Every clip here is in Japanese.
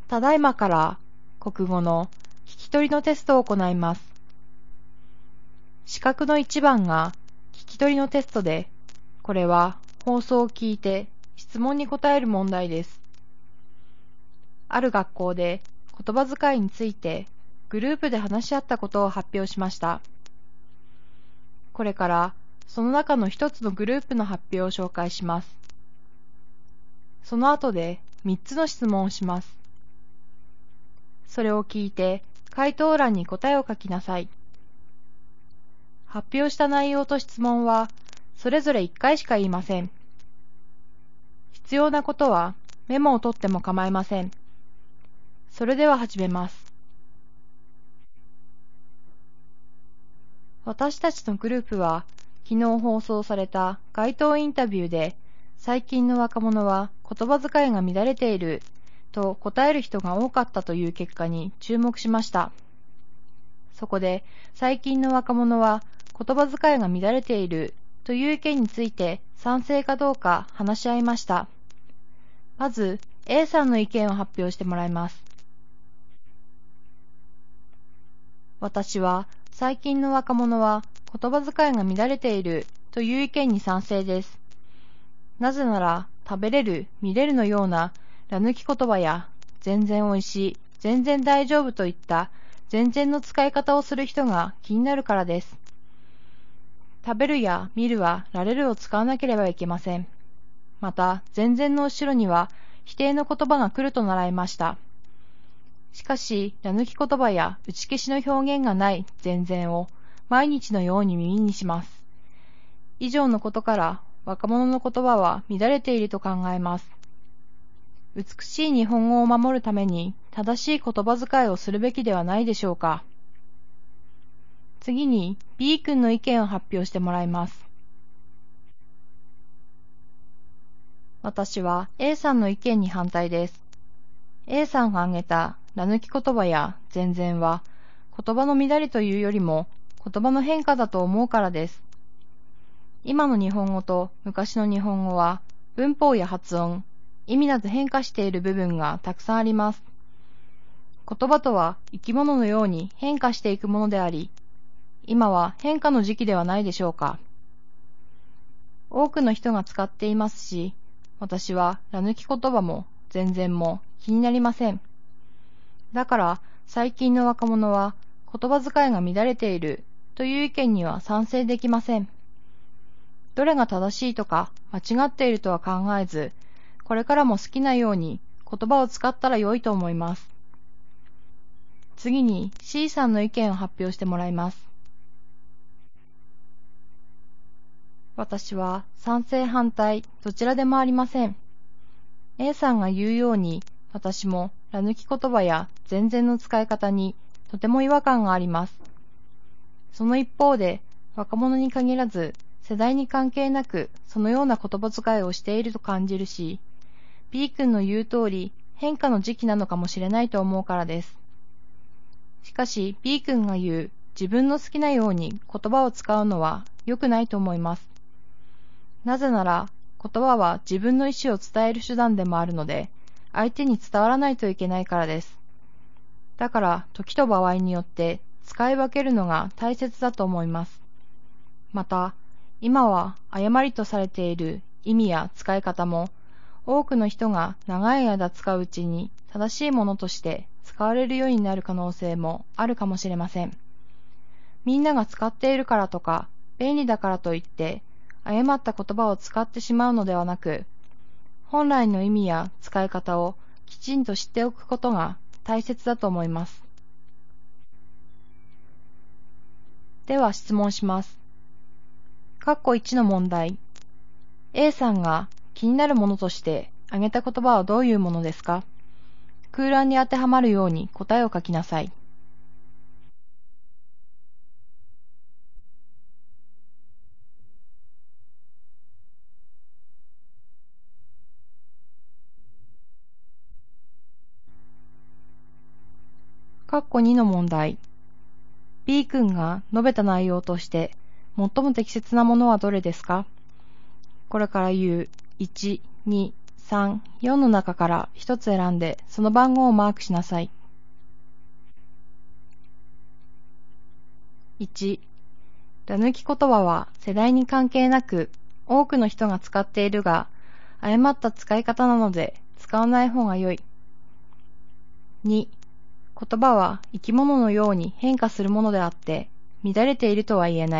ただいまから国語の聞き取りのテストを行います。資格の1番が聞き取りのテストで、これは放送を聞いて質問に答える問題です。ある学校で言葉遣いについてグループで話し合ったことを発表しました。これからその中の一つのグループの発表を紹介します。その後で3つの質問をします。それを聞いて回答欄に答えを書きなさい。発表した内容と質問はそれぞれ1回しか言いません。必要なことはメモを取っても構いません。それでは始めます。私たちのグループは昨日放送された街頭インタビューで最近の若者は言葉遣いが乱れていると答える人が多かったという結果に注目しました。そこで最近の若者は言葉遣いが乱れているという意見について賛成かどうか話し合いました。まず A さんの意見を発表してもらいます。私は最近の若者は言葉遣いが乱れているという意見に賛成です。なぜなら食べれる、見れるのようなら抜き言葉や全然おいしい、全然大丈夫といった全然の使い方をする人が気になるからです。食べるや見るはられるを使わなければいけません。また全然の後ろには否定の言葉が来ると習いました。しかしら抜き言葉や打ち消しの表現がない全然を毎日のように耳にします。以上のことから若者の言葉は乱れていると考えます。美しい日本語を守るために正しい言葉遣いをするべきではないでしょうか。次に B 君の意見を発表してもらいます。私は A さんの意見に反対です。A さんが挙げたら抜き言葉や全然は言葉の乱れというよりも言葉の変化だと思うからです。今の日本語と昔の日本語は文法や発音、意味など変化している部分がたくさんあります。言葉とは生き物のように変化していくものであり、今は変化の時期ではないでしょうか。多くの人が使っていますし、私はら抜き言葉も全然も気になりません。だから最近の若者は言葉遣いが乱れているという意見には賛成できません。どれが正しいとか間違っているとは考えず、これからも好きなように言葉を使ったら良いと思います。次に C さんの意見を発表してもらいます。私は賛成反対どちらでもありません。A さんが言うように私もら抜き言葉や全然の使い方にとても違和感があります。その一方で若者に限らず世代に関係なくそのような言葉遣いをしていると感じるし、B 君の言う通り変化の時期なのかもしれないと思うからです。しかし B 君が言う自分の好きなように言葉を使うのは良くないと思います。なぜなら言葉は自分の意思を伝える手段でもあるので、相手に伝わらないといけないからです。だから時と場合によって使い分けるのが大切だと思います。また、今は誤りとされている意味や使い方も多くの人が長い間使ううちに正しいものとして使われるようになる可能性もあるかもしれません。みんなが使っているからとか便利だからといって誤った言葉を使ってしまうのではなく、本来の意味や使い方をきちんと知っておくことが大切だと思います。では質問します。括弧1の問題。A さんが気になるものとして挙げた言葉はどういうものですか？空欄に当てはまるように答えを書きなさい。括弧2の問題。B 君が述べた内容として最も適切なものはどれですか？これから言う1、2、 3、4の中から一つ選んでその番号をマークしなさい。1、ら抜き言葉は世代に関係なく多くの人が使っているが誤った使い方なので使わない方が良い。2、言葉は生き物のように変化するものであって乱れているとは言えない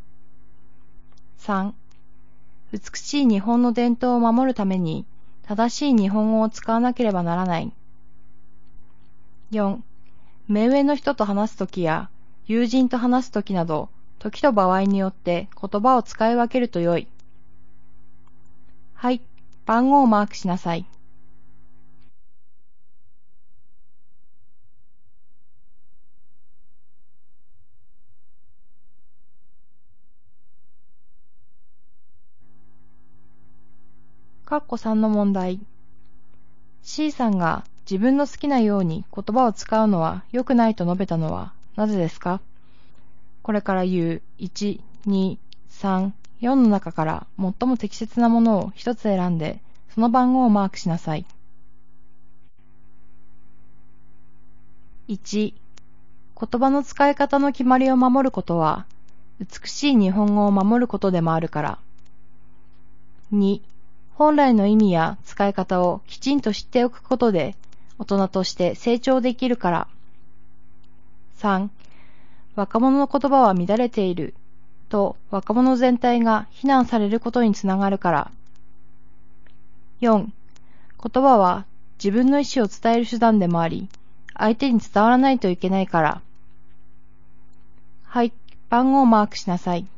。3、美しい日本の伝統を守るために正しい日本語を使わなければならない。4、目上の人と話すときや友人と話すときなど時と場合によって言葉を使い分けると良い。はい、番号をマークしなさい。3の問題。C さんが自分の好きなように言葉を使うのは良くないと述べたのはなぜですか？これから言う1、2、3、4の中から最も適切なものを一つ選んでその番号をマークしなさい。1、言葉の使い方の決まりを守ることは美しい日本語を守ることでもあるから。2、本来の意味や使い方をきちんと知っておくことで大人として成長できるから。3、若者の言葉は乱れていると若者全体が非難されることにつながるから。4、言葉は自分の意思を伝える手段でもあり、相手に伝わらないといけないから。はい、番号をマークしなさい。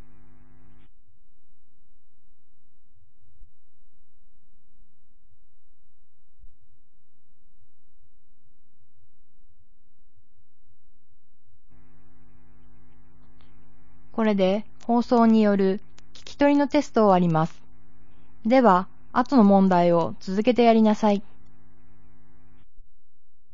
これで放送による聞き取りのテストを終わります。では、後の問題を続けてやりなさい。